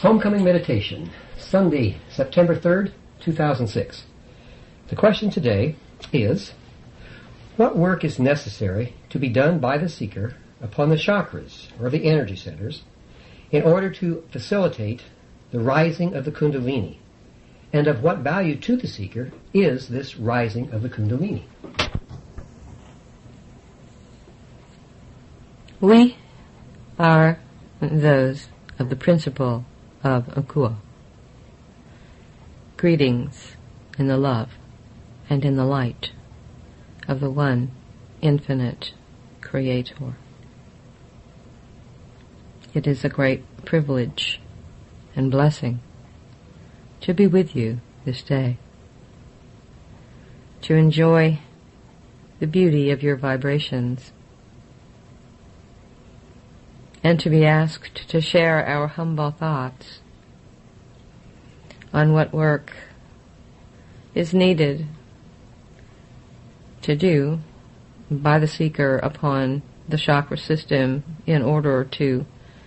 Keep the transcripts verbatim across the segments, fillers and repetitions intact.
Homecoming Meditation, Sunday, September third, two thousand six. The question today is, what work is necessary to be done by the seeker upon the chakras, or the energy centers, in order to facilitate the rising of the Kundalini? And of what value to the seeker is this rising of the Kundalini? We are those of the principle of Akuo. Greetings in the love and in the light of the one infinite Creator. It is a great privilege and blessing to be with you this day, to enjoy the beauty of your vibrations, and to be asked to share our humble thoughts on what work is needed to do by the seeker upon the chakra system in order to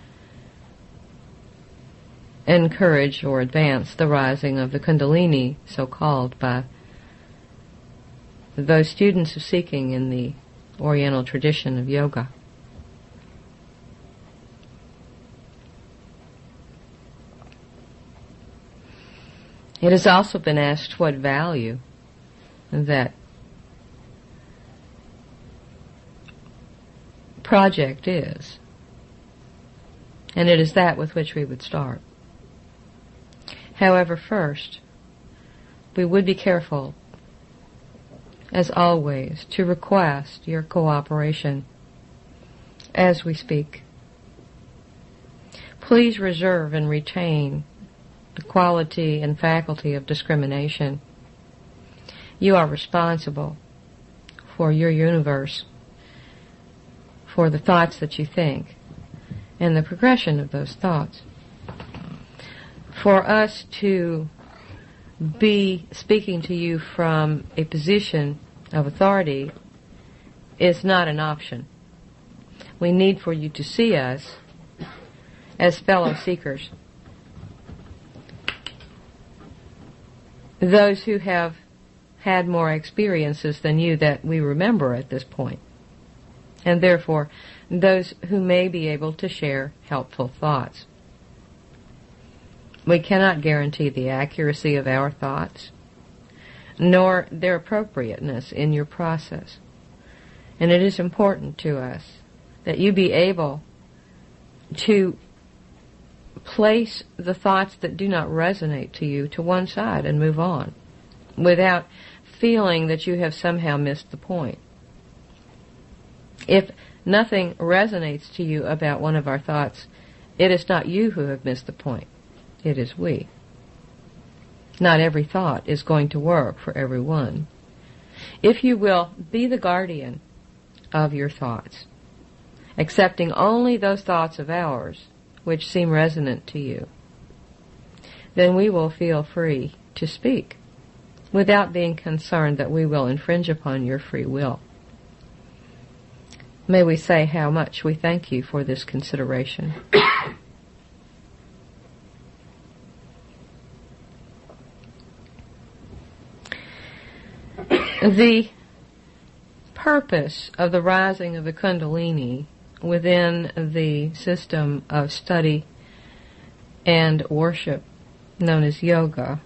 encourage or advance the rising of the Kundalini, so called by those students of seeking in the Oriental tradition of yoga. It has also been asked what value that project is, and it is that with which we would start. However, first, we would be careful, as always, to request your cooperation as we speak. Please reserve and retain the quality and faculty of discrimination. You are responsible for your universe, for the thoughts that you think, and the progression of those thoughts. For us to be speaking to you from a position of authority is not an option. We need for you to see us as fellow seekers, those who have had more experiences than you that we remember at this point, and therefore those who may be able to share helpful thoughts. We cannot guarantee the accuracy of our thoughts, nor their appropriateness in your process. And it is important to us that you be able to place the thoughts that do not resonate to you to one side and move on, without feeling that you have somehow missed the point. If nothing resonates to you about one of our thoughts, it is not you who have missed the point. It is we. Not every thought is going to work for everyone. If you will be the guardian of your thoughts, accepting only those thoughts of ours which seem resonant to you, then we will feel free to speak without being concerned that we will infringe upon your free will. May we say how much we thank you for this consideration. The purpose of the rising of the Kundalini within the system of study and worship known as yoga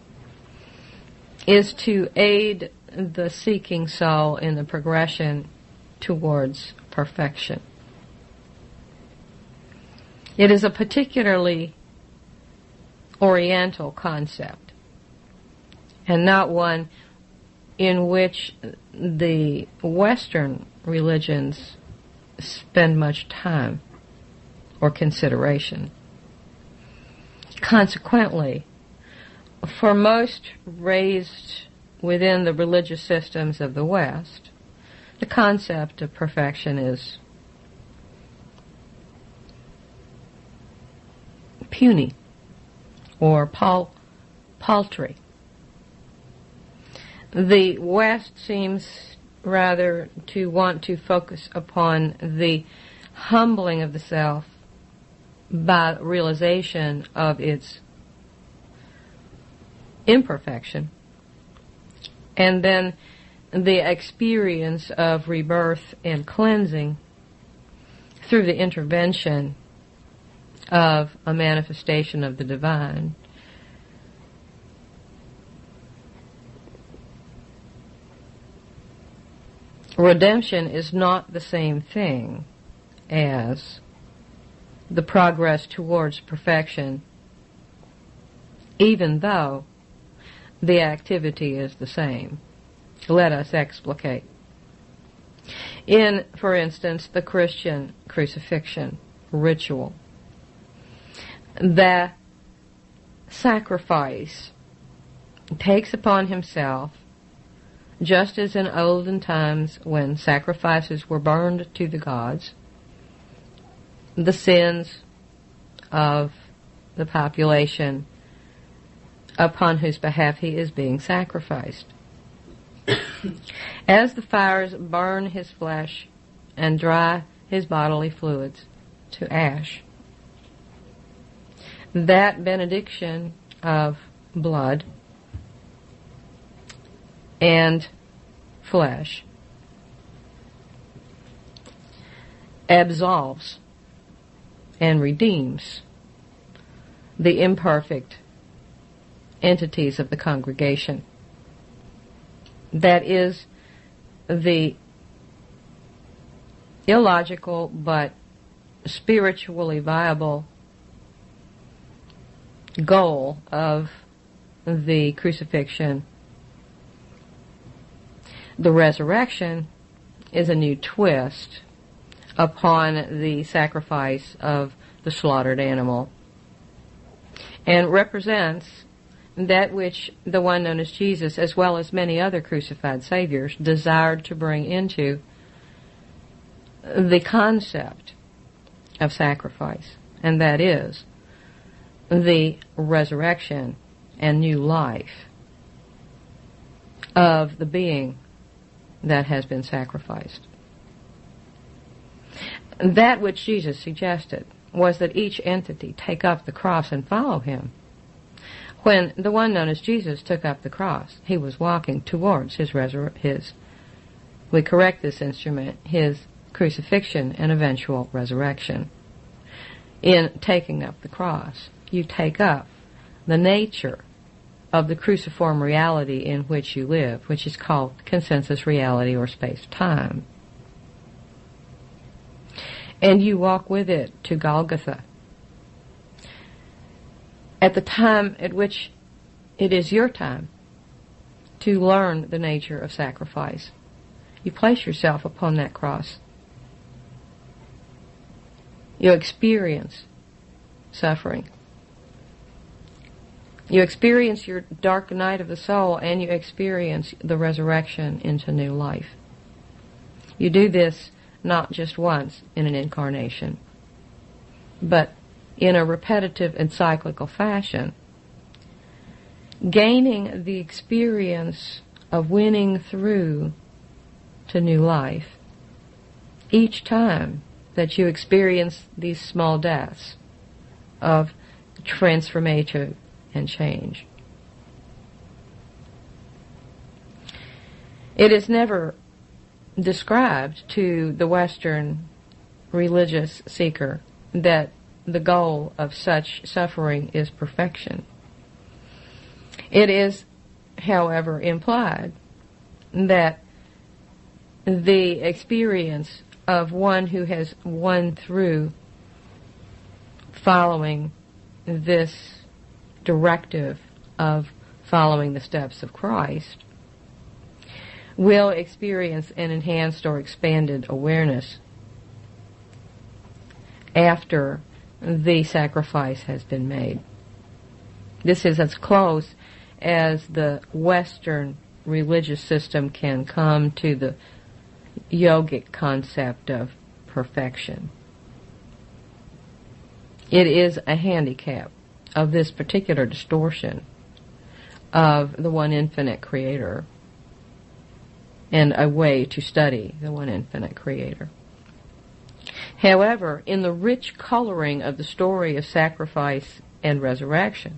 is to aid the seeking soul in the progression towards perfection. It is a particularly Oriental concept, and not one in which the Western religions spend much time or consideration. Consequently, for most raised within the religious systems of the West, the concept of perfection is puny or pal- paltry. The West seems rather to want to focus upon the humbling of the self by realization of its imperfection, and then the experience of rebirth and cleansing through the intervention of a manifestation of the divine. Redemption is not the same thing as the progress towards perfection, even though the activity is the same. Let us explicate. In, for instance, the Christian crucifixion ritual, the sacrifice takes upon himself, just as in olden times when sacrifices were burned to the gods, the sins of the population upon whose behalf he is being sacrificed. As the fires burn his flesh and dry his bodily fluids to ash, that benediction of blood and flesh absolves and redeems the imperfect entities of the congregation. That is the illogical but spiritually viable goal of the crucifixion. The resurrection is a new twist upon the sacrifice of the slaughtered animal, and represents that which the one known as Jesus, as well as many other crucified saviors, desired to bring into the concept of sacrifice, and that is the resurrection and new life of the being that has been sacrificed. That which Jesus suggested was that each entity take up the cross and follow him. When the one known as Jesus took up the cross, he was walking towards his resur- his, we correct this instrument, his crucifixion and eventual resurrection. In taking up the cross, you take up the nature of the cruciform reality in which you live, which is called consensus reality or space-time. And you walk with it to Golgotha. At the time at which it is your time to learn the nature of sacrifice, you place yourself upon that cross. You experience suffering. You experience your dark night of the soul, and you experience the resurrection into new life. You do this not just once in an incarnation, but in a repetitive and cyclical fashion, gaining the experience of winning through to new life each time that you experience these small deaths of transformation and change. It is never described to the Western religious seeker that the goal of such suffering is perfection. It is, however, implied that the experience of one who has won through following this directive of following the steps of Christ will experience an enhanced or expanded awareness after the sacrifice has been made. This is as close as the Western religious system can come to the yogic concept of perfection. It is a handicap of this particular distortion of the one infinite creator, and a way to study the one infinite creator. However, in the rich coloring of the story of sacrifice and resurrection,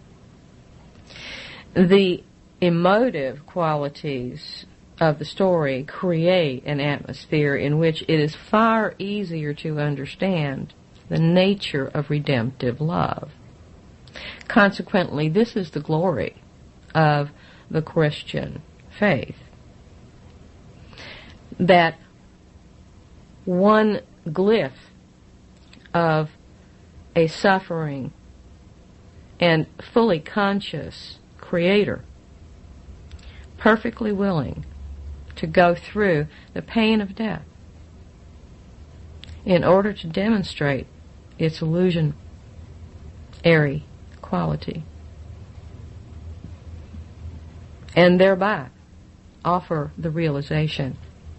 the emotive qualities of the story create an atmosphere in which it is far easier to understand the nature of redemptive love. Consequently, this is the glory of the Christian faith, that one glyph of a suffering and fully conscious Creator, perfectly willing to go through the pain of death in order to demonstrate its illusionary quality, and thereby offer the realization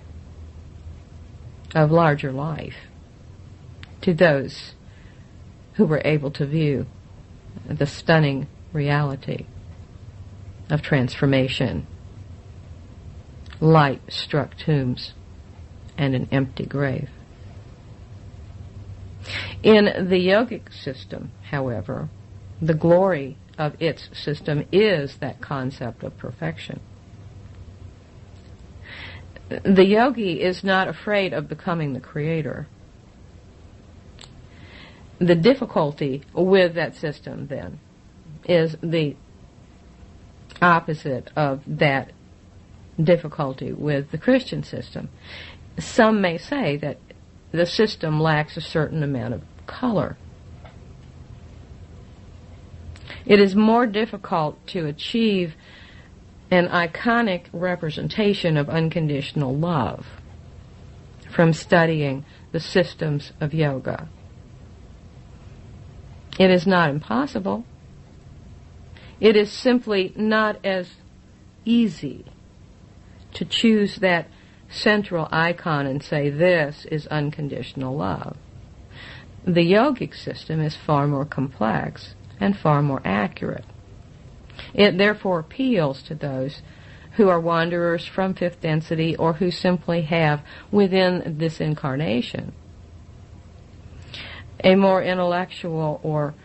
of larger life to those who were able to view the stunning reality of transformation, light-struck tombs, and an empty grave. In the yogic system, however, the glory of its system is that concept of perfection. The yogi is not afraid of becoming the creator. The difficulty with that system, then, is the opposite of that difficulty with the Christian system. Some may say that the system lacks a certain amount of color. It is more difficult to achieve an iconic representation of unconditional love from studying the systems of yoga. It is not impossible. It is simply not as easy to choose that central icon and say, this is unconditional love. The yogic system is far more complex and far more accurate. It therefore appeals to those who are wanderers from fifth density or who simply have, within this incarnation, a more intellectual or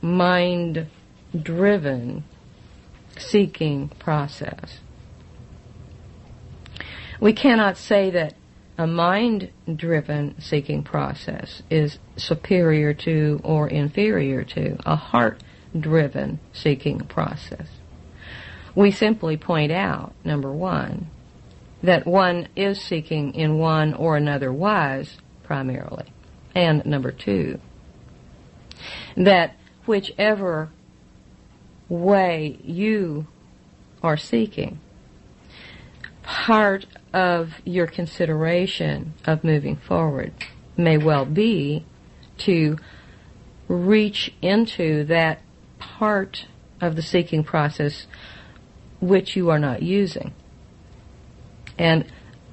mind-driven seeking process. We cannot say that a mind-driven seeking process is superior to or inferior to a heart-driven seeking process. We simply point out, number one, that one is seeking in one or another wise primarily, and number two, that whichever way you are seeking, part of your consideration of moving forward may well be to reach into that part of the seeking process which you are not using, and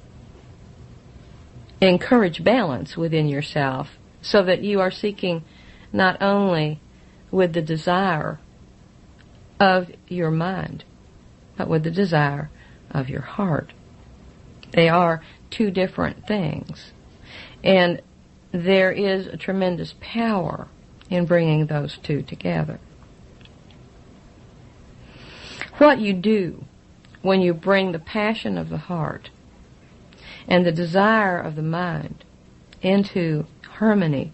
encourage balance within yourself so that you are seeking not only with the desire of your mind, but with the desire of your heart. They are two different things, and there is a tremendous power in bringing those two together. What you do when you bring the passion of the heart and the desire of the mind into harmony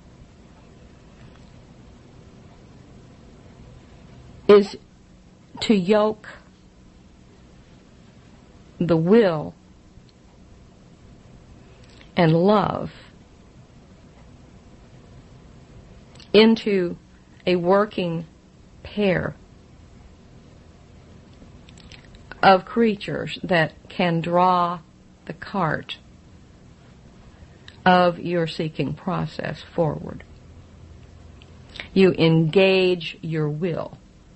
is to yoke the will and love into a working pair of creatures that can draw the cart of your seeking process forward. You engage your will.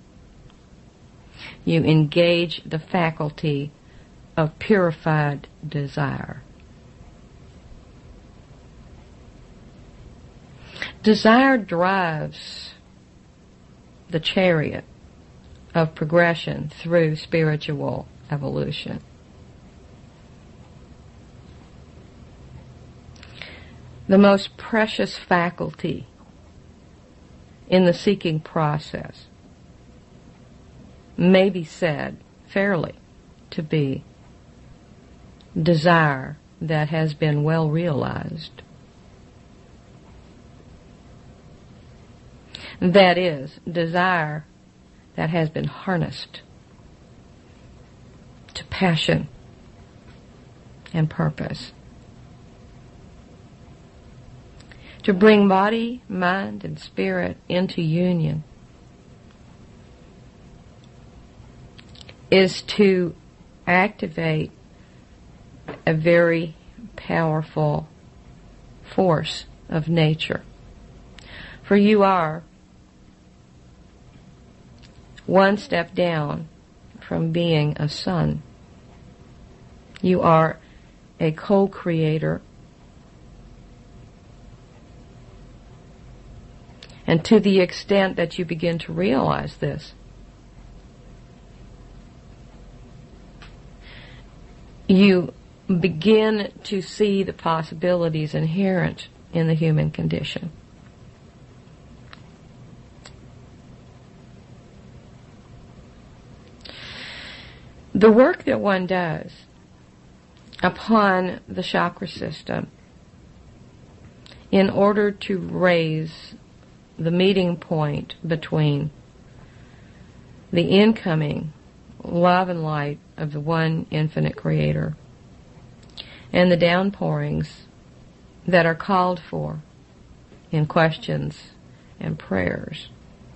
You engage the faculty of purified desire. Desire drives the chariot of progression through spiritual evolution. the most precious faculty in the seeking process may be said fairly to be desire that has been well realized. That is, desire that has been harnessed to passion and purpose. To bring body, mind, and spirit into union is to activate a very powerful force of nature. For you are one step down from being a son. You are a co-creator. And to the extent that you begin to realize this, you begin to see the possibilities inherent in the human condition. The work that one does upon the chakra system in order to raise the meeting point between the incoming love and light of the one infinite creator and the downpourings that are called for in questions and prayers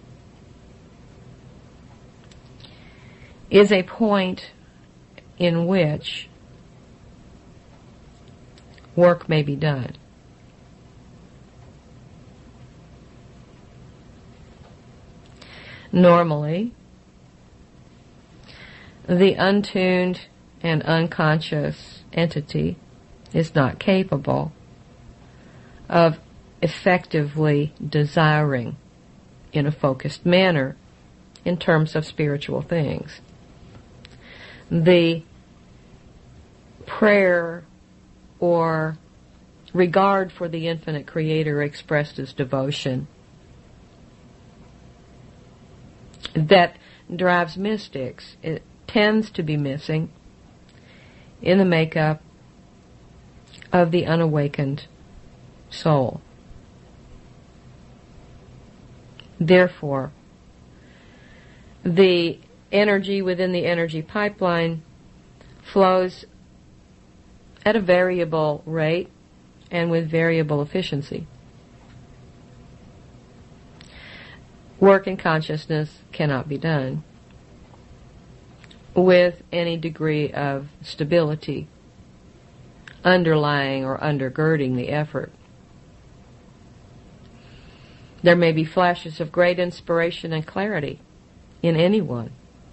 is a point in which work may be done. Normally, the untuned and unconscious entity is not capable of effectively desiring in a focused manner in terms of spiritual things. The prayer or regard for the infinite creator expressed as devotion that drives mystics, it tends to be missing in the makeup of the unawakened soul. Therefore, the energy within the energy pipeline flows at a variable rate and with variable efficiency. Work in consciousness cannot be done with any degree of stability underlying or undergirding the effort. There may be flashes of great inspiration and clarity in anyone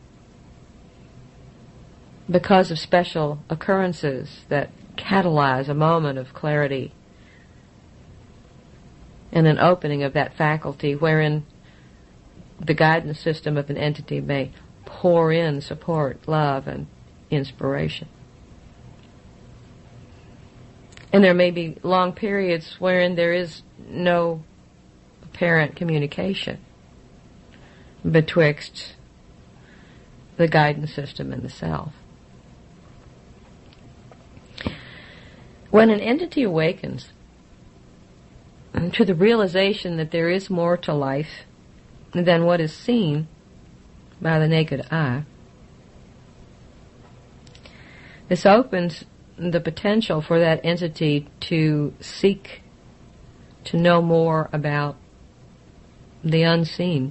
because of special occurrences that catalyze a moment of clarity and an opening of that faculty wherein the guidance system of an entity may pour in support, love, and inspiration. And there may be long periods wherein there is no apparent communication betwixt the guidance system and the self. When an entity awakens to the realization that there is more to life than what is seen by the naked eye, this opens the potential for that entity to seek to know more about the unseen.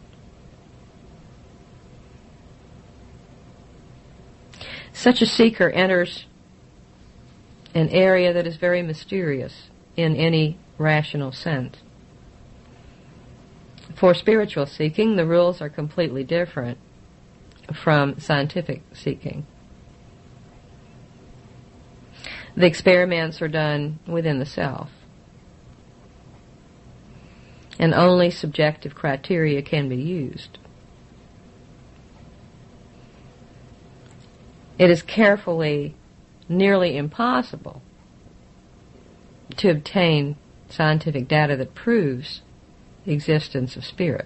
Such a seeker enters an area that is very mysterious in any rational sense. For spiritual seeking, the rules are completely different from scientific seeking. The experiments are done within the self, and only subjective criteria can be used. It is carefully, nearly impossible to obtain scientific data that proves the existence of spirit.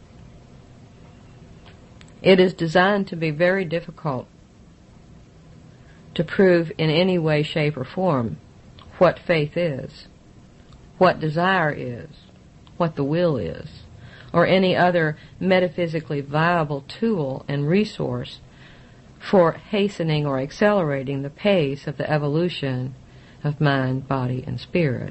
It is designed to be very difficult to prove in any way, shape, or form what faith is, what desire is, what the will is, or any other metaphysically viable tool and resource for hastening or accelerating the pace of the evolution of mind, body, and spirit.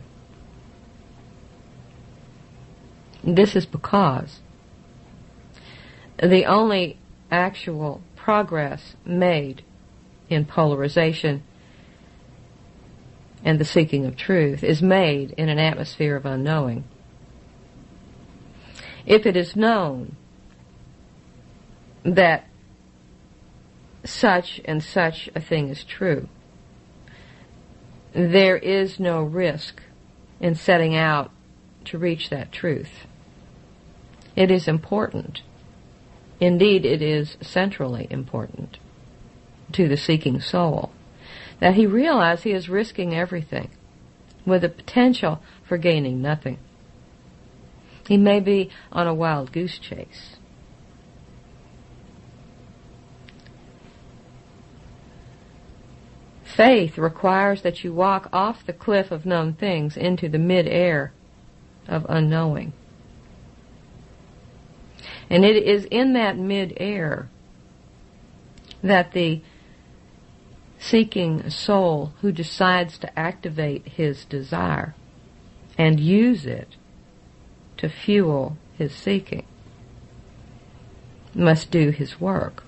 This is because the only actual progress made in polarization and the seeking of truth is made in an atmosphere of unknowing. If it is known that such and such a thing is true, there is no risk in setting out to reach that truth. It is important. Indeed, it is centrally important to the seeking soul that he realize he is risking everything with the potential for gaining nothing. He may be on a wild goose chase. Faith requires that you walk off the cliff of known things into the mid-air of unknowing. And it is in that mid-air that the seeking soul who decides to activate his desire and use it to fuel his seeking must do his work.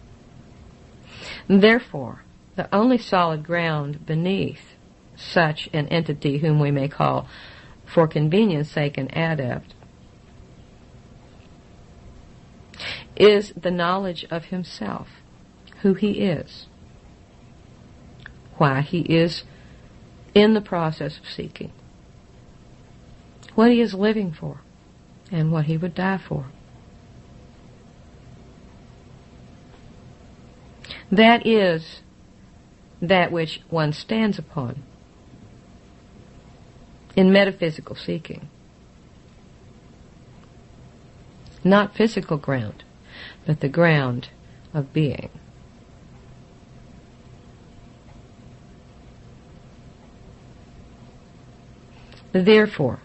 Therefore, the only solid ground beneath such an entity whom we may call, for convenience sake, an adept, is the knowledge of himself, who he is, why he is in the process of seeking, what he is living for, and what he would die for. That is that which one stands upon in metaphysical seeking. Not physical ground, but the ground of being. Therefore,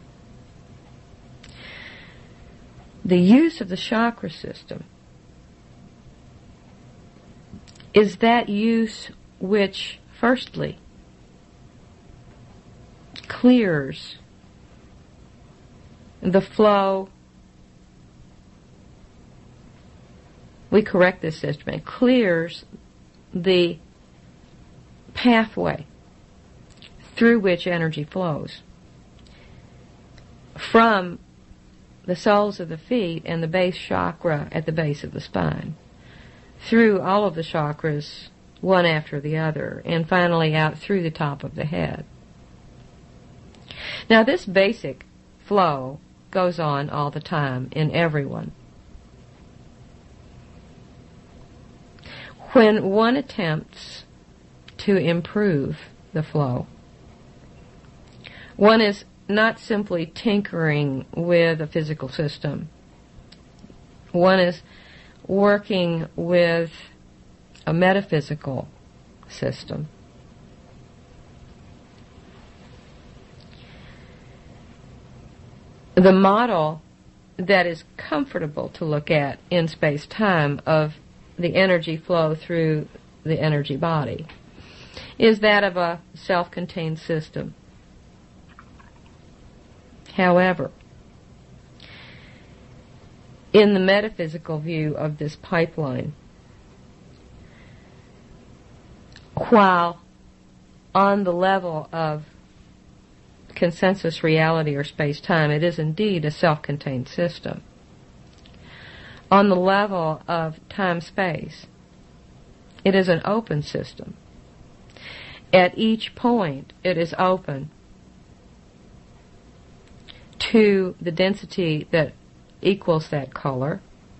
the use of the chakra system is that use which, firstly, clears the flow. We correct this system. It clears the pathway through which energy flows from the soles of the feet and the base chakra at the base of the spine, through all of the chakras, one after the other, and finally out through the top of the head. Now, this basic flow goes on all the time in everyone. When one attempts to improve the flow, one is not simply tinkering with a physical system. One is working with a metaphysical system. The model that is comfortable to look at in space-time of the energy flow through the energy body is that of a self-contained system. However, in the metaphysical view of this pipeline, while on the level of consensus reality or space-time, it is indeed a self-contained system. On the level of time-space, it is an open system. At each point, it is open to the density that equals that color,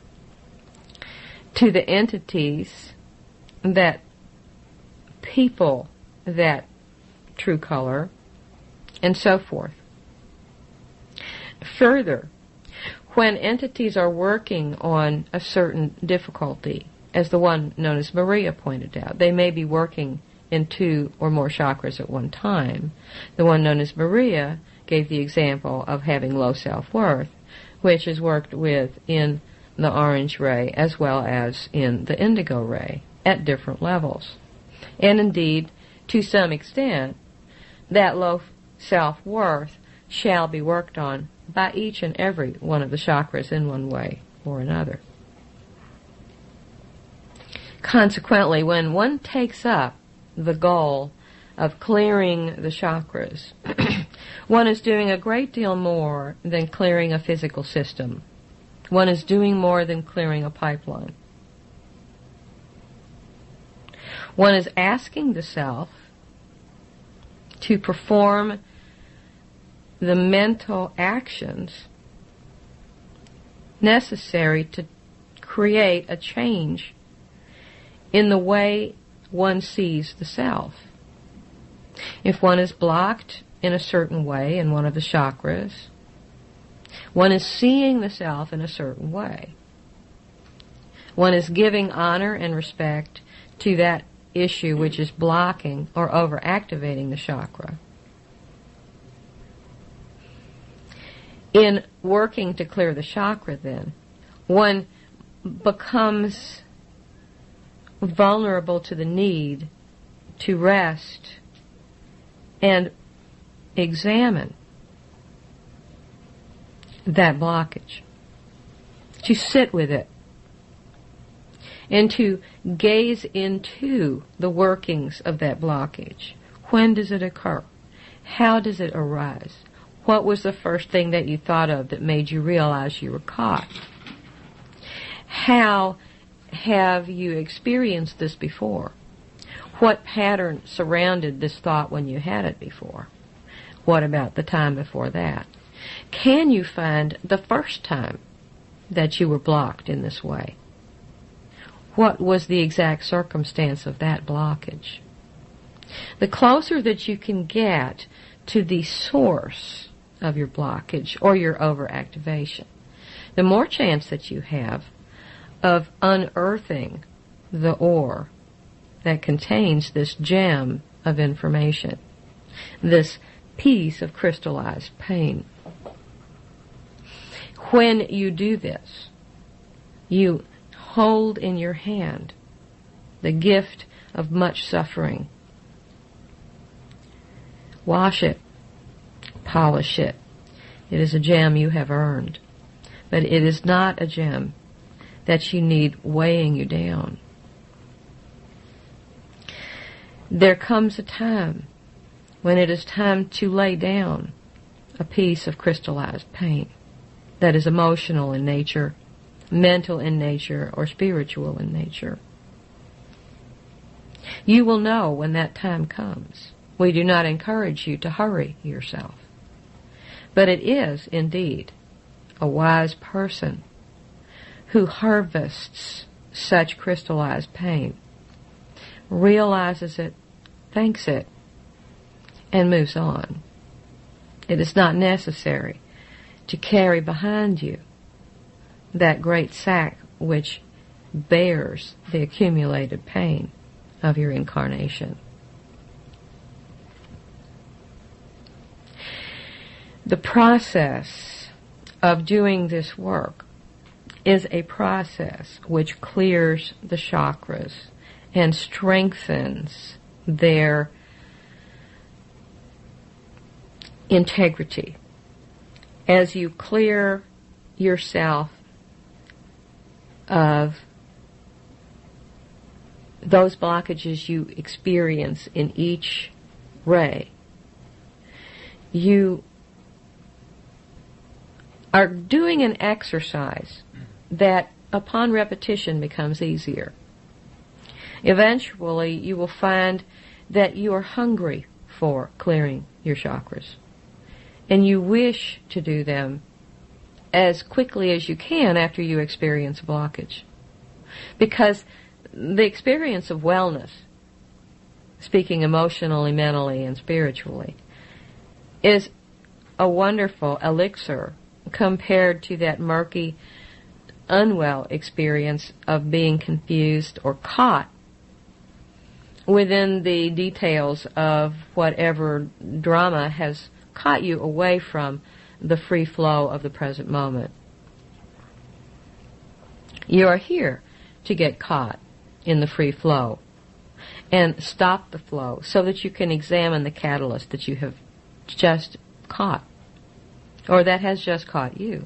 to the entities that people that true color, and so forth. Further, when entities are working on a certain difficulty, as the one known as Maria pointed out, they may be working in two or more chakras at one time. The one known as Maria gave the example of having low self-worth, which is worked with in the orange ray as well as in the indigo ray at different levels. And indeed, to some extent, that low self-worth shall be worked on by each and every one of the chakras in one way or another. Consequently, when one takes up the goal of clearing the chakras, one is doing a great deal more than clearing a physical system. One is doing more than clearing a pipeline. One is asking the self to perform the mental actions necessary to create a change in the way one sees the self. If one is blocked in a certain way in one of the chakras, one is seeing the self in a certain way. One is giving honor and respect to that issue which is blocking or overactivating the chakra. In working to clear the chakra, then, one becomes vulnerable to the need to rest and examine that blockage, to sit with it, and to gaze into the workings of that blockage. When does it occur? How does it arise? What was the first thing that you thought of that made you realize you were caught? How have you experienced this before? What pattern surrounded this thought when you had it before? What about the time before that? Can you find the first time that you were blocked in this way? What was the exact circumstance of that blockage? The closer that you can get to the source of your blockage or your overactivation, the more chance that you have of unearthing the ore that contains this gem of information, this piece of crystallized pain. When you do this, you hold in your hand the gift of much suffering. Wash it, polish it. It is a gem you have earned, but it is not a gem that you need weighing you down. There comes a time when it is time to lay down a piece of crystallized pain that is emotional in nature, mental in nature, or spiritual in nature. You will know when that time comes. We do not encourage you to hurry yourself. But it is, indeed, a wise person who harvests such crystallized pain, realizes it, thanks it, and moves on. It is not necessary to carry behind you that great sack which bears the accumulated pain of your incarnation. The process of doing this work is a process which clears the chakras and strengthens their integrity. As you clear yourself of those blockages you experience in each ray, you are doing an exercise that upon repetition becomes easier. Eventually you will find that you are hungry for clearing your chakras, and you wish to do them as quickly as you can after you experience a blockage. Because the experience of wellness, speaking emotionally, mentally, and spiritually, is a wonderful elixir compared to that murky, unwell experience of being confused or caught within the details of whatever drama has caught you away from the free flow of the present moment. You are here to get caught in the free flow and stop the flow so that you can examine the catalyst that you have just caught, or that has just caught you.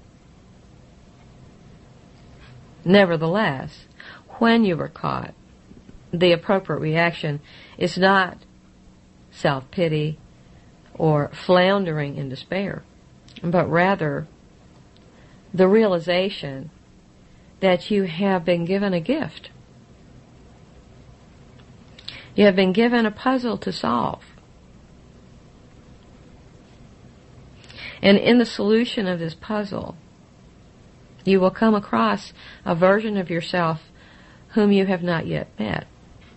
Nevertheless, when you are caught, the appropriate reaction is not self-pity or floundering in despair, but rather the realization that you have been given a gift. You have been given a puzzle to solve. And in the solution of this puzzle, you will come across a version of yourself whom you have not yet met.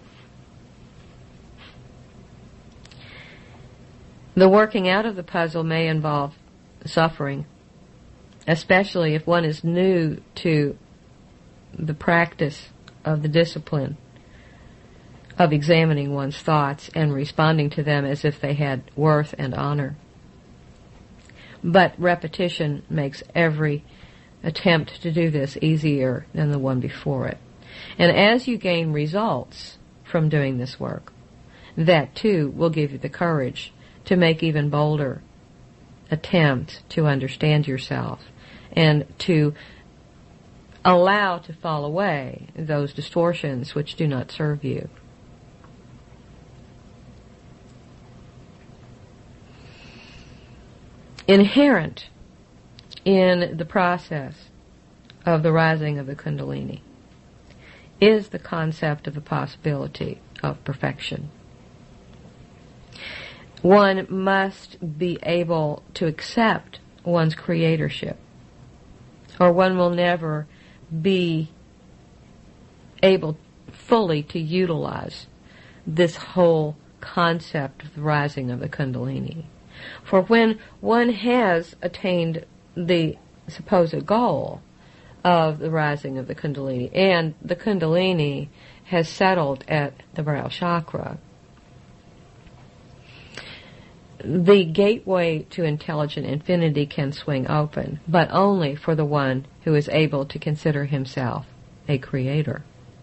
The working out of the puzzle may involve suffering, especially if one is new to the practice of the discipline of examining one's thoughts and responding to them as if they had worth and honor. But repetition makes every attempt to do this easier than the one before it. And as you gain results from doing this work, that too will give you the courage to make even bolder attempts to understand yourself and to allow to fall away those distortions which do not serve you. Inherent in the process of the rising of the Kundalini is the concept of the possibility of perfection. One must be able to accept one's creatorship, or one will never be able fully to utilize this whole concept of the rising of the Kundalini. For when one has attained the supposed goal of the rising of the Kundalini, and the Kundalini has settled at the Bharal Chakra, the gateway to intelligent infinity can swing open, but only for the one who is able to consider himself a creator.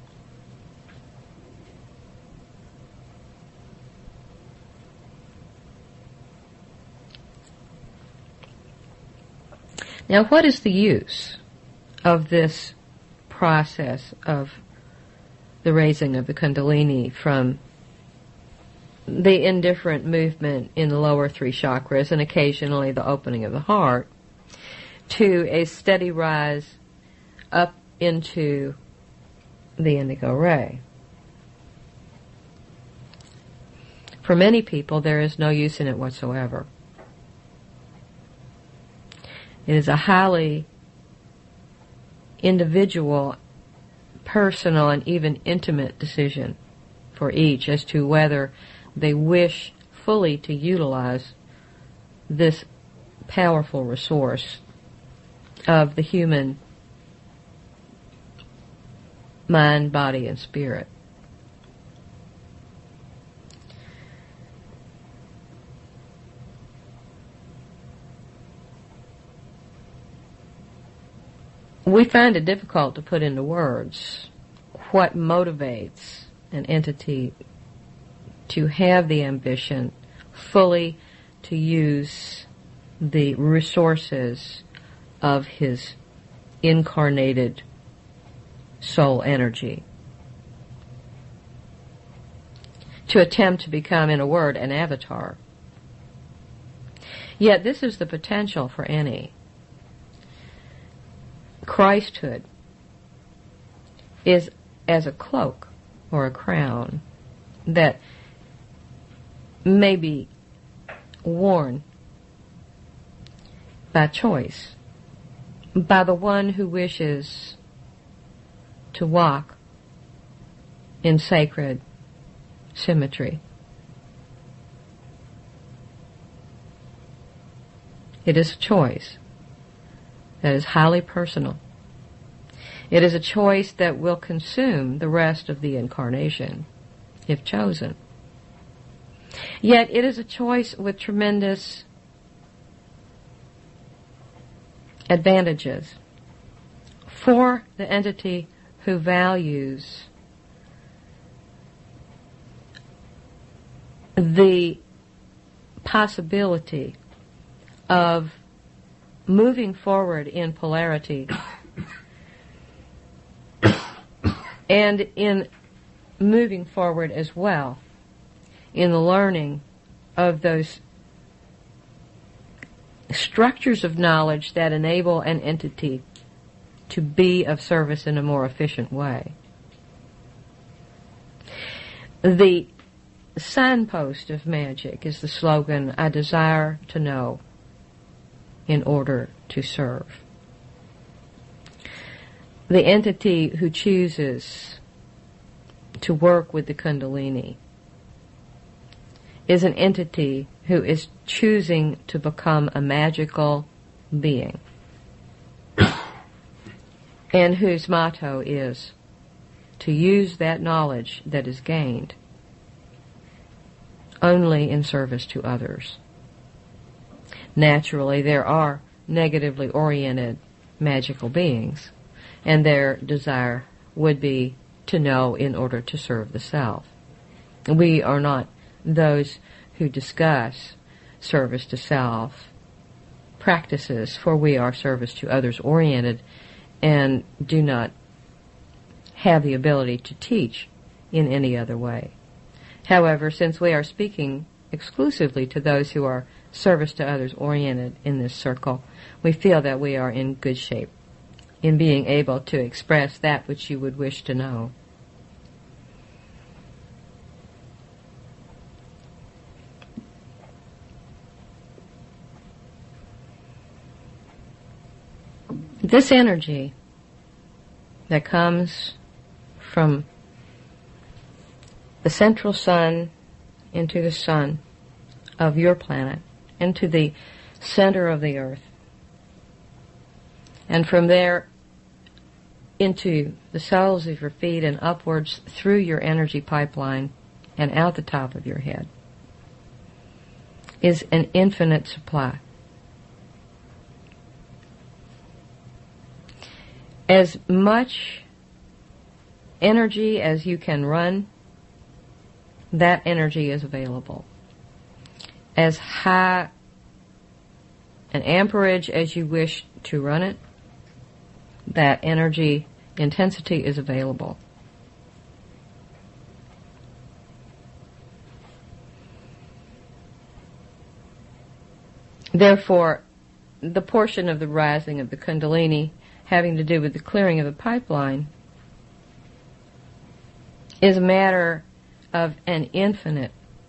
Now, what is the use of this process of the raising of the Kundalini from the indifferent movement in the lower three chakras and occasionally the opening of the heart to a steady rise up into the indigo ray? For many people, there is no use in it whatsoever. It is a highly individual, personal, and even intimate decision for each as to whether they wish fully to utilize this powerful resource of the human mind, body, and spirit. We find it difficult to put into words what motivates an entity to have the ambition fully to use the resources of his incarnated soul energy, to attempt to become, in a word, an avatar. Yet this is the potential for any. Christhood is as a cloak or a crown that may be worn by choice by the one who wishes to walk in sacred symmetry. It is a choice that is highly personal. It is a choice that will consume the rest of the incarnation, if chosen. Yet it is a choice with tremendous advantages for the entity who values the possibility of moving forward in polarity and in moving forward as well in the learning of those structures of knowledge that enable an entity to be of service in a more efficient way. The signpost of magic is the slogan, I desire to know in order to serve. The entity who chooses to work with the Kundalini is an entity who is choosing to become a magical being and whose motto is to use that knowledge that is gained only in service to others. Naturally, there are negatively oriented magical beings, and their desire would be to know in order to serve the self. We are not those who discuss service to self practices, for we are service to others oriented and do not have the ability to teach in any other way. However, since we are speaking exclusively to those who are service to others oriented in this circle, we feel that we are in good shape in being able to express that which you would wish to know. This energy that comes from the central sun into the sun of your planet, into the center of the earth, and from there into the soles of your feet and upwards through your energy pipeline and out the top of your head, is an infinite supply. As much energy as you can run, that energy is available. As high an amperage as you wish to run it, that energy intensity is available. Therefore, the portion of the rising of the Kundalini having to do with the clearing of the pipeline is a matter of an infinite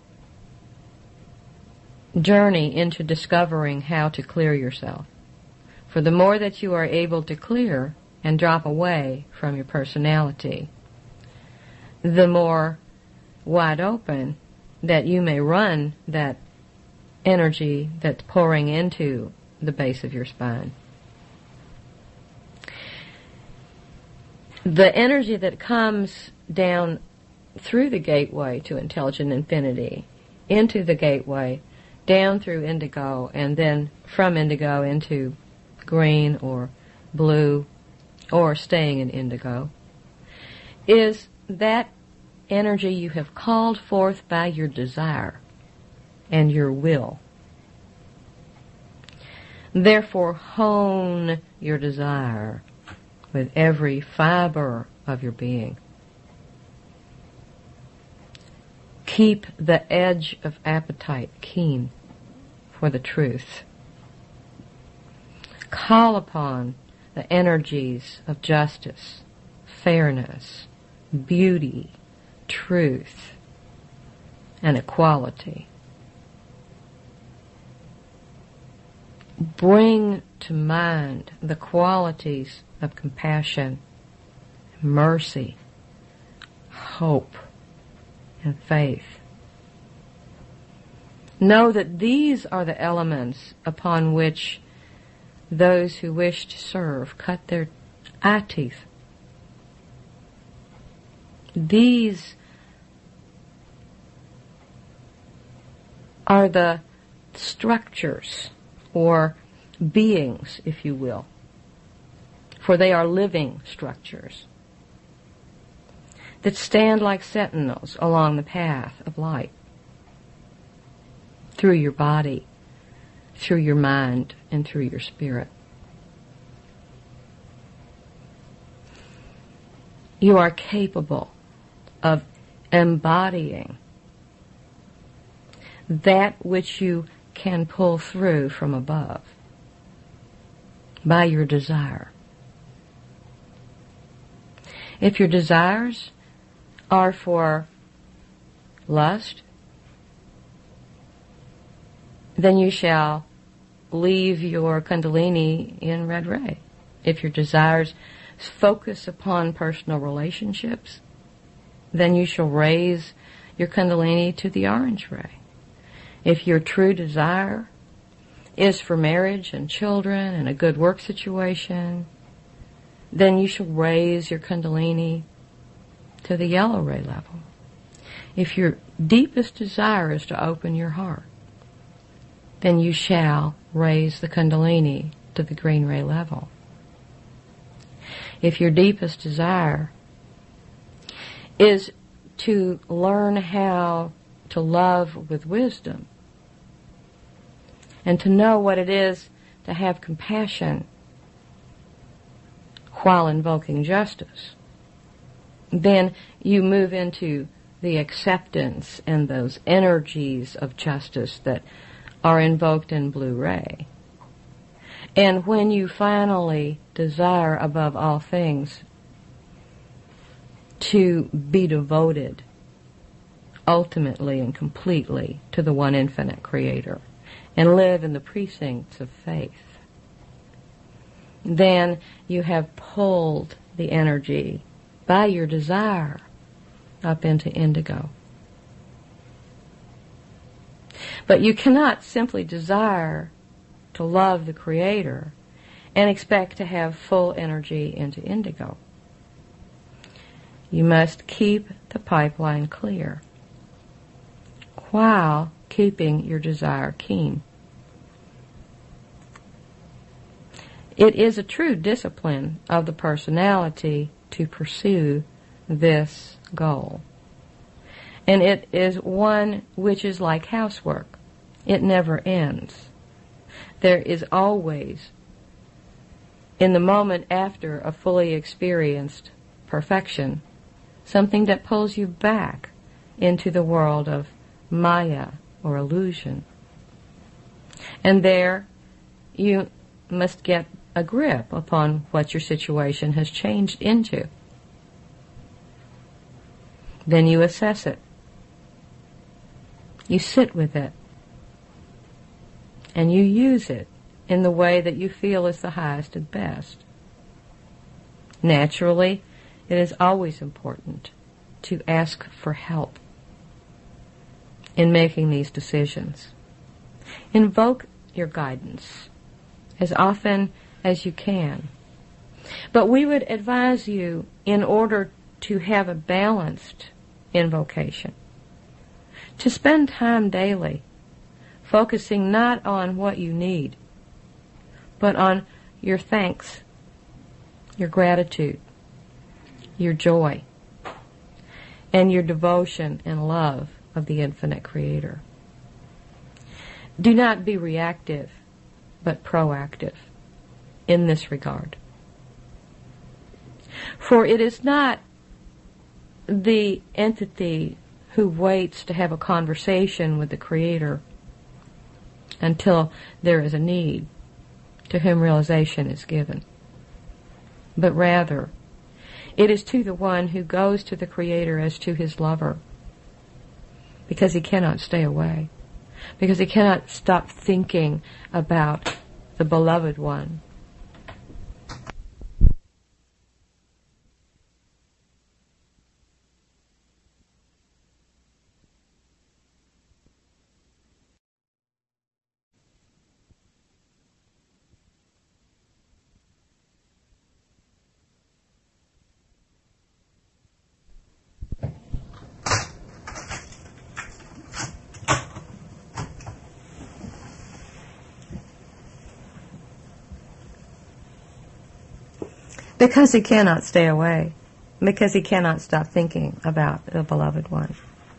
journey into discovering how to clear yourself. For the more that you are able to clear and drop away from your personality, the more wide open that you may run that energy that's pouring into the base of your spine. The energy that comes down through the gateway to intelligent infinity, into the gateway, down through indigo, and then from indigo into green or blue, or staying in indigo, is that energy you have called forth by your desire and your will. Therefore, hone your desire with every fiber of your being. Keep the edge of appetite keen for the truth. Call upon the energies of justice, fairness, beauty, truth, and equality. Bring to mind the qualities of compassion, mercy, hope, and faith. Know that these are the elements upon which those who wish to serve cut their eye teeth. These are the structures, or beings, if you will, for they are living structures that stand like sentinels along the path of light, through your body, through your mind, and through your spirit. You are capable of embodying that which you can pull through from above by your desire. If your desires are for lust, then you shall leave your Kundalini in red ray. If your desires focus upon personal relationships, then you shall raise your Kundalini to the orange ray. If your true desire is for marriage and children and a good work situation, then you shall raise your Kundalini to the yellow ray level. If your deepest desire is to open your heart, then you shall raise the Kundalini to the green ray level. If your deepest desire is to learn how to love with wisdom and to know what it is to have compassion while invoking justice, then you move into the acceptance and those energies of justice that are invoked in blue ray. And when you finally desire above all things to be devoted ultimately and completely to the one infinite Creator and live in the precincts of faith, then you have pulled the energy by your desire up into indigo. But you cannot simply desire to love the Creator and expect to have full energy into indigo. You must keep the pipeline clear while keeping your desire keen. It is a true discipline of the personality to pursue this goal. And it is one which is like housework. It never ends. There is always, in the moment after a fully experienced perfection, something that pulls you back into the world of Maya or illusion. And there you must get a grip upon what your situation has changed into. Then you assess it. You sit with it. And you use it in the way that you feel is the highest and best. Naturally, it is always important to ask for help in making these decisions. Invoke your guidance as often as you can. But we would advise you, in order to have a balanced invocation, to spend time daily focusing not on what you need, but on your thanks, your gratitude, your joy, and your devotion and love of the infinite Creator. Do not be reactive, but proactive in this regard. For it is not the entity who waits to have a conversation with the Creator until there is a need to whom realization is given, but rather it is to the one who goes to the Creator as to his lover, because he cannot stay away, because he cannot stop thinking about the beloved one. Because he cannot stay away. Because he cannot stop thinking about the beloved one.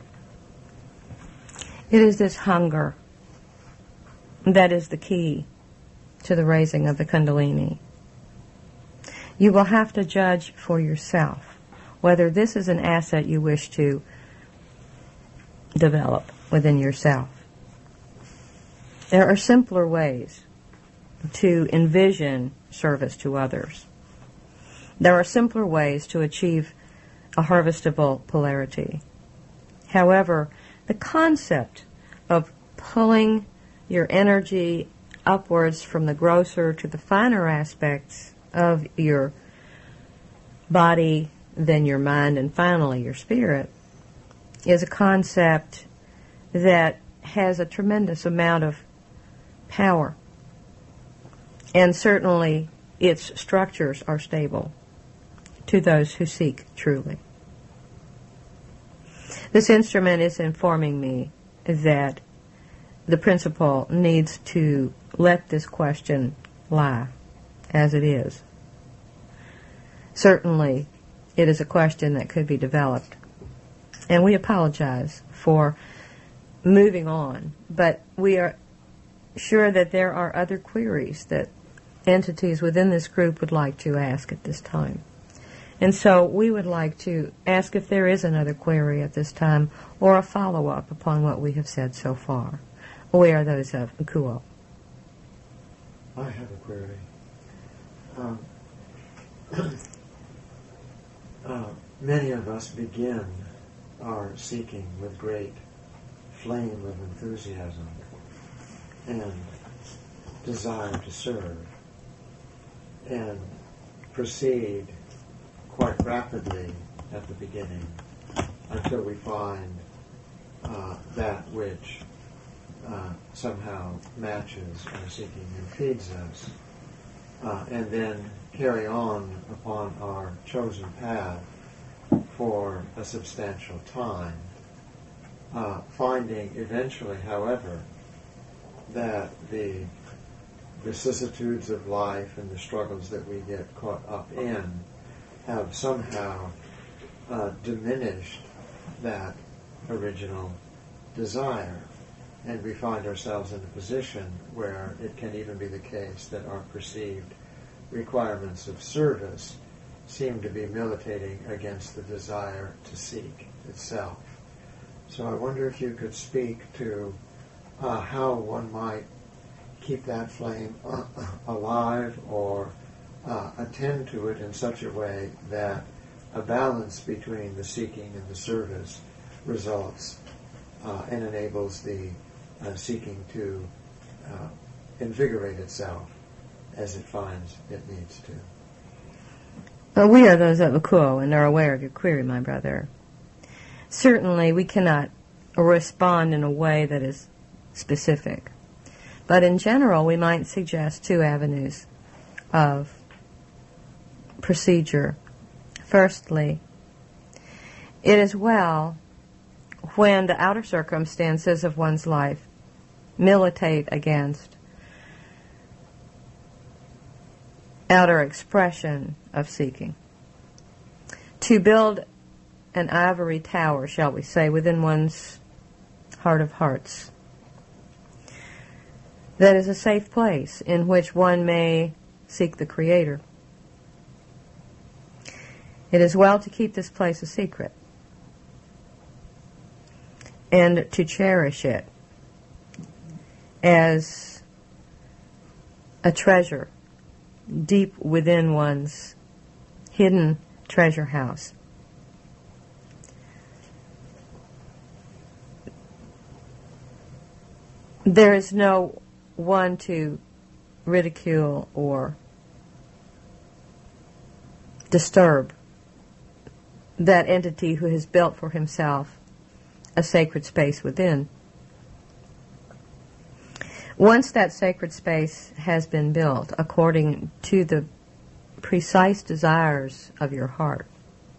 It is this hunger that is the key to the raising of the Kundalini. You will have to judge for yourself whether this is an asset you wish to develop within yourself. There are simpler ways to envision service to others. There are simpler ways to achieve a harvestable polarity. However, the concept of pulling your energy upwards from the grosser to the finer aspects of your body, then your mind, and finally your spirit, is a concept that has a tremendous amount of power. And certainly its structures are stable to those who seek truly. This instrument is informing me that the principal needs to let this question lie as it is. Certainly, it is a question that could be developed. And we apologize for moving on, but we are sure that there are other queries that entities within this group would like to ask at this time. And so we would like to ask if there is another query at this time or a follow-up upon what we have said so far. We are those of Kuo. I have a query. Um, uh, many of us begin our seeking with great flame of enthusiasm and desire to serve, and proceed quite rapidly at the beginning until we find uh, that which uh, somehow matches our seeking and feeds us, uh, and then carry on upon our chosen path for a substantial time, uh, finding eventually, however, that the vicissitudes of life and the struggles that we get caught up in have somehow uh, diminished that original desire. And we find ourselves in a position where it can even be the case that our perceived requirements of service seem to be militating against the desire to seek itself. So I wonder if you could speak to uh, how one might keep that flame uh, alive, or uh, attend to it in such a way that a balance between the seeking and the service results uh, and enables the uh, seeking to uh, invigorate itself as it finds it needs to. Well, we are those of Akuo and are aware of your query, my brother. Certainly we cannot respond in a way that is specific. But in general, we might suggest two avenues of procedure. Firstly, it is well when the outer circumstances of one's life militate against outer expression of seeking. To build an ivory tower, shall we say, within one's heart of hearts, that is a safe place in which one may seek the Creator. It is well to keep this place a secret and to cherish it as a treasure deep within one's hidden treasure house. There is no one to ridicule or disturb that entity who has built for himself a sacred space within. Once that sacred space has been built according to the precise desires of your heart,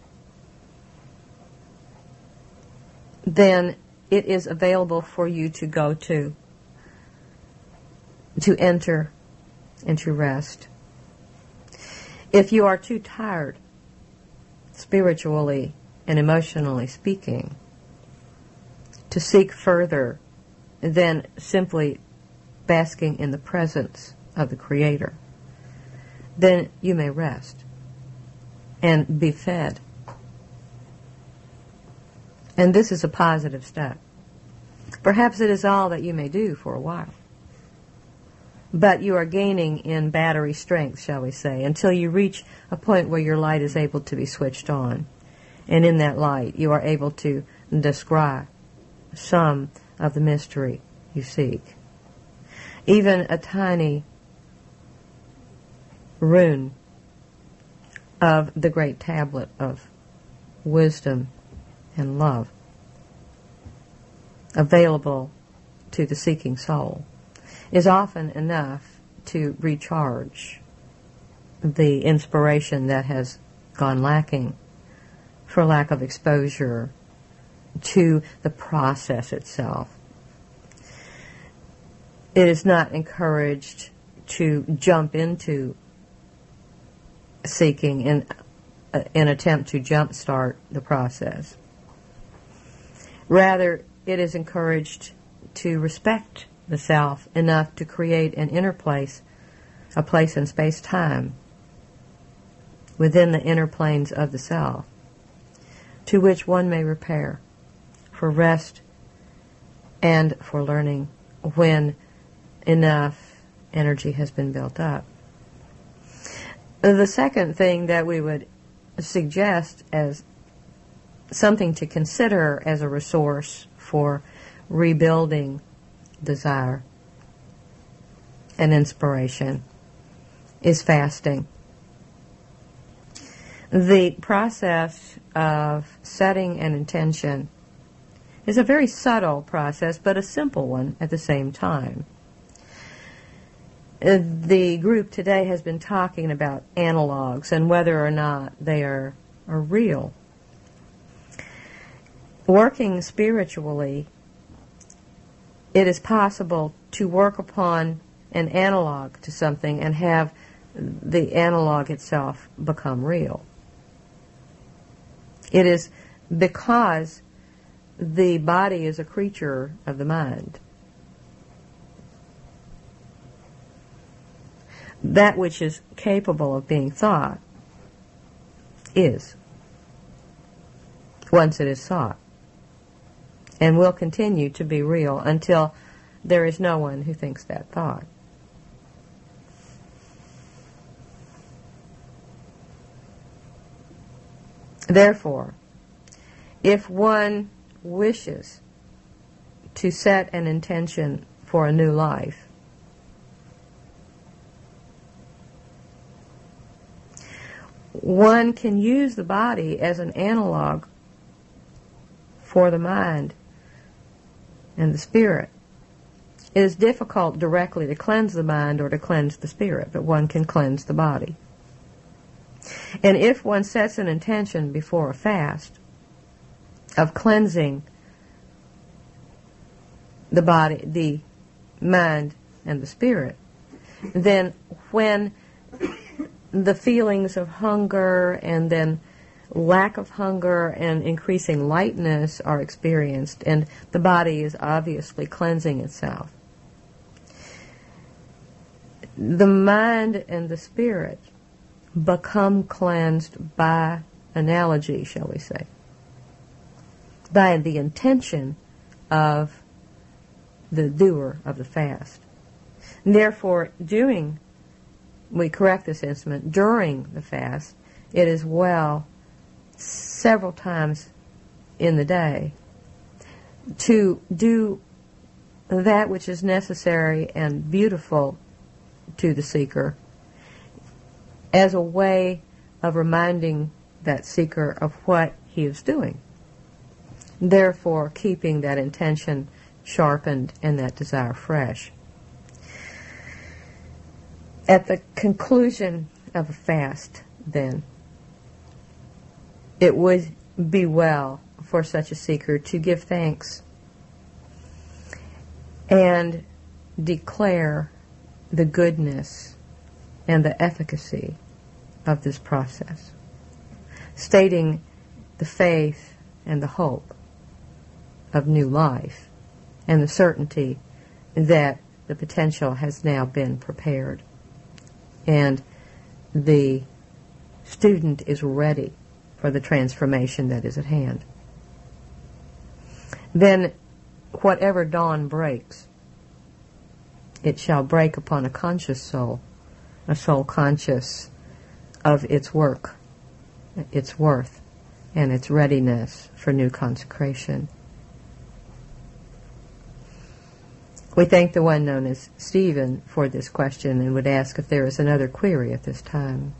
then it is available for you to go to, to enter and to rest. If you are too tired, spiritually and emotionally speaking, to seek further than simply basking in the presence of the Creator, then you may rest and be fed. And this is a positive step. Perhaps it is all that you may do for a while. But you are gaining in battery strength, shall we say, until you reach a point where your light is able to be switched on. And in that light, you are able to descry some of the mystery you seek. Even a tiny rune of the great tablet of wisdom and love available to the seeking soul is often enough to recharge the inspiration that has gone lacking for lack of exposure to the process itself. It is not encouraged to jump into seeking in an attempt to jumpstart the process. Rather, it is encouraged to respect the self enough to create an inner place, a place in space-time within the inner planes of the self, to which one may repair for rest and for learning when enough energy has been built up. The second thing that we would suggest as something to consider as a resource for rebuilding desire and inspiration is fasting. The process of setting an intention is a very subtle process, but a simple one at the same time. Uh, the group today has been talking about analogs and whether or not they are, are real. Working spiritually, it is possible to work upon an analog to something and have the analog itself become real. It is because the body is a creature of the mind. That which is capable of being thought is, once it is thought, and will continue to be real until there is no one who thinks that thought. Therefore, if one wishes to set an intention for a new life, one can use the body as an analog for the mind and the spirit. It is difficult directly to cleanse the mind or to cleanse the spirit, but one can cleanse the body. And if one sets an intention before a fast of cleansing the body, the mind, and the spirit, then when the feelings of hunger and then lack of hunger and increasing lightness are experienced, and the body is obviously cleansing itself, the mind and the spirit become cleansed by analogy, shall we say, by the intention of the doer of the fast. And therefore, doing, we correct this instrument, during the fast, it is well several times in the day to do that which is necessary and beautiful to the seeker as a way of reminding that seeker of what he is doing. Therefore, keeping that intention sharpened and that desire fresh. At the conclusion of a fast, then, it would be well for such a seeker to give thanks and declare the goodness and the efficacy of this process, stating the faith and the hope of new life and the certainty that the potential has now been prepared and the student is ready for the transformation that is at hand. Then whatever dawn breaks, it shall break upon a conscious soul, a soul conscious of its work, its worth, and its readiness for new consecration. We thank the one known as Stephen for this question and would ask if there is another query at this time.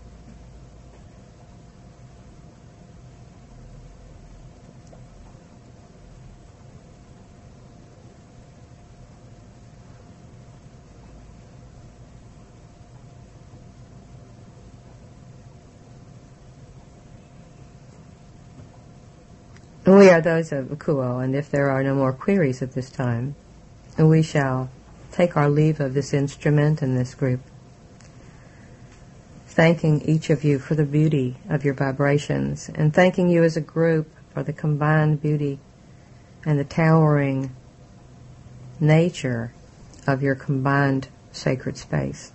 We are those of Akuo, and if there are no more queries at this time, we shall take our leave of this instrument and this group, thanking each of you for the beauty of your vibrations, and thanking you as a group for the combined beauty and the towering nature of your combined sacred space.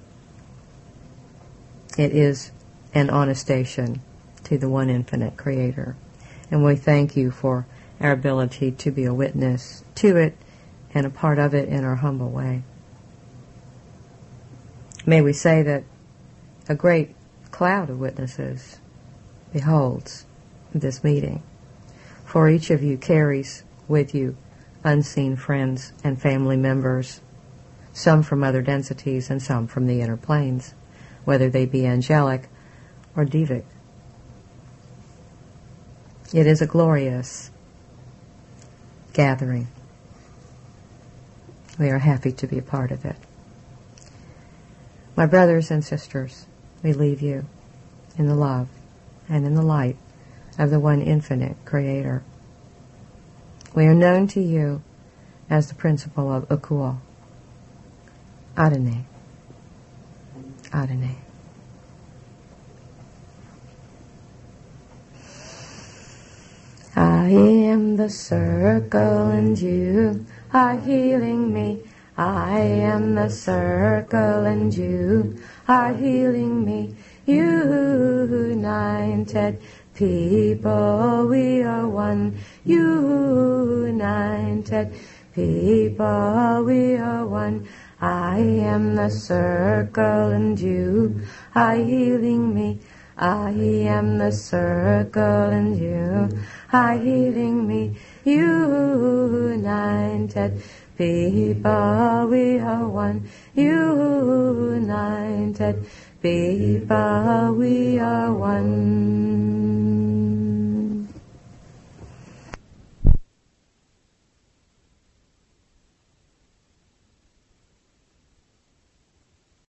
It is an honestation to the one infinite Creator. And we thank you for our ability to be a witness to it and a part of it in our humble way. May we say that a great cloud of witnesses beholds this meeting, for each of you carries with you unseen friends and family members, some from other densities and some from the inner planes, whether they be angelic or devic. It is a glorious gathering. We are happy to be a part of it. My brothers and sisters, we leave you in the love and in the light of the one infinite Creator. We are known to you as the principle of Akuo. Adonai. Adonai. I am the circle and you are healing me. I am the circle and you are healing me. United people, we are one. United people, we are one. I am the circle and you are healing me. I am the circle and you are healing me. United people, we are one. United people, we are one.